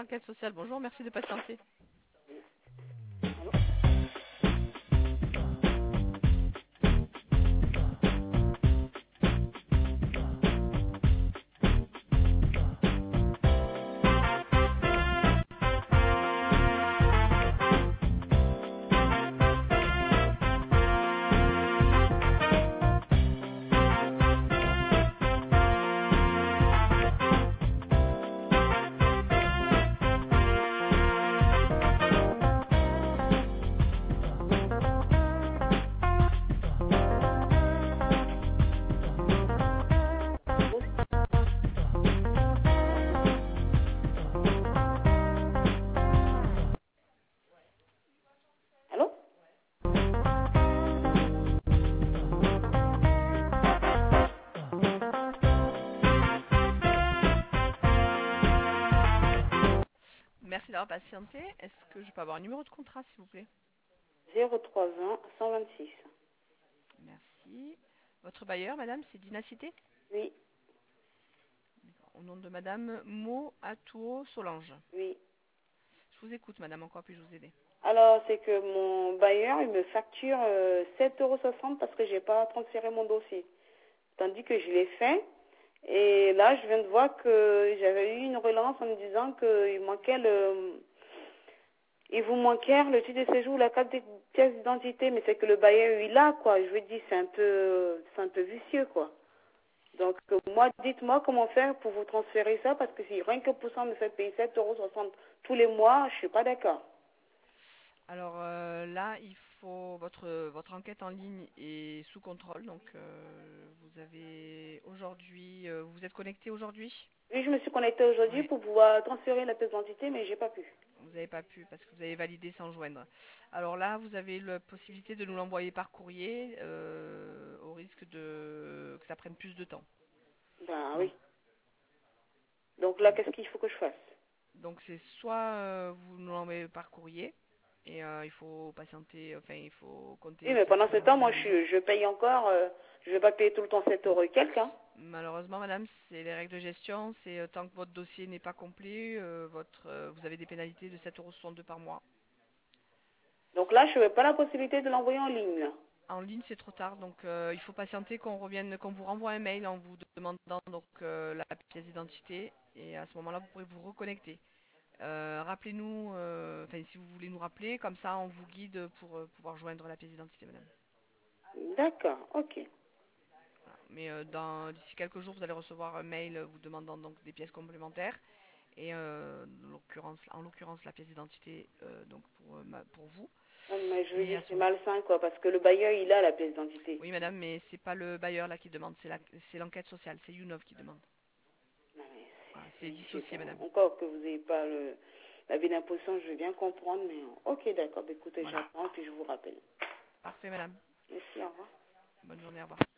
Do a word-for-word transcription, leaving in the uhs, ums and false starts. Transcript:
enquête sociale. Bonjour, merci de patienter. Allô? Merci d'avoir patienté. Est-ce que je peux avoir un numéro de contrat, s'il vous plaît? zéro trois vingt cent vingt-six. Merci. Votre bailleur, madame, c'est Dynacité? Oui, Au nom de madame Mo-Atuo Solange. oui. Je vous écoute, madame. En quoi puis-je vous aider? Alors, c'est que mon bailleur, il me facture euh, sept euros soixante parce que j'ai pas transféré mon dossier. Tandis que je l'ai fait. Et là, je viens de voir que j'avais eu une relance en me disant qu'il manquait le... Il vous manquait le titre de séjour, la carte de pièce d'identité, mais c'est que le bailleur, il a, quoi. Je veux dire, c'est un peu, c'est un peu vicieux, quoi. Donc, euh, moi, dites-moi comment faire pour vous transférer ça, parce que si rien que pour ça, on me fait payer sept euros soixante tous les mois, je suis pas d'accord. Alors euh, là, il faut votre votre enquête en ligne est sous contrôle. Donc euh, vous avez aujourd'hui, euh, vous vous êtes connecté aujourd'hui? Oui, je me suis connectée aujourd'hui Oui. pour pouvoir transférer la pièce d'identité, mais j'ai pas pu. Vous n'avez pas pu parce que vous avez validé sans joindre. Alors là, vous avez la possibilité de nous l'envoyer par courrier euh, au risque de que ça prenne plus de temps. Ben Donc, oui. Donc là, qu'est-ce qu'il faut que je fasse? donc c'est soit euh, vous nous l'envoyez par courrier et euh, il faut patienter, enfin il faut Oui, compter mais sept pendant ce jours, temps, moi, dix je, jours. suis- je paye encore, euh, je vais pas payer tout le temps sept euros et quelques, hein. Malheureusement, madame, c'est les règles de gestion. C'est euh, tant que votre dossier n'est pas complet, euh, votre, euh, vous avez des pénalités de sept euros soixante-deux par mois. Donc là, je n'ai pas la possibilité de l'envoyer en ligne, là. En ligne, c'est trop tard, donc euh, il faut patienter qu'on revienne, qu'on vous renvoie un mail en vous demandant donc euh, la pièce d'identité. Et à ce moment-là, vous pourrez vous reconnecter. Euh, rappelez-nous, euh, enfin si vous voulez nous rappeler, comme ça on vous guide pour euh, pouvoir joindre la pièce d'identité, madame. D'accord, ok. Voilà. Mais euh, dans d'ici quelques jours, vous allez recevoir un mail vous demandant donc des pièces complémentaires. Et euh, en l'occurrence, en l'occurrence la pièce d'identité euh, donc pour, euh, ma- pour vous. Non, mais je veux Et dire, à ce c'est moment, malsain, quoi, parce que le bailleur, il a la pièce d'identité. oui madame, mais c'est pas le bailleur là qui demande, c'est la, c'est l'enquête sociale, c'est Younov qui demande. Non, mais Voilà, c'est, c'est c'est- je sais dissocié pas. madame. Encore que vous n'ayez pas le, l'avis d'imposition, je veux bien comprendre, mais ok, d'accord. Bah, écoutez, Voilà, j'attends, puis je vous rappelle. parfait madame. Merci, au revoir. Bonne journée, au revoir.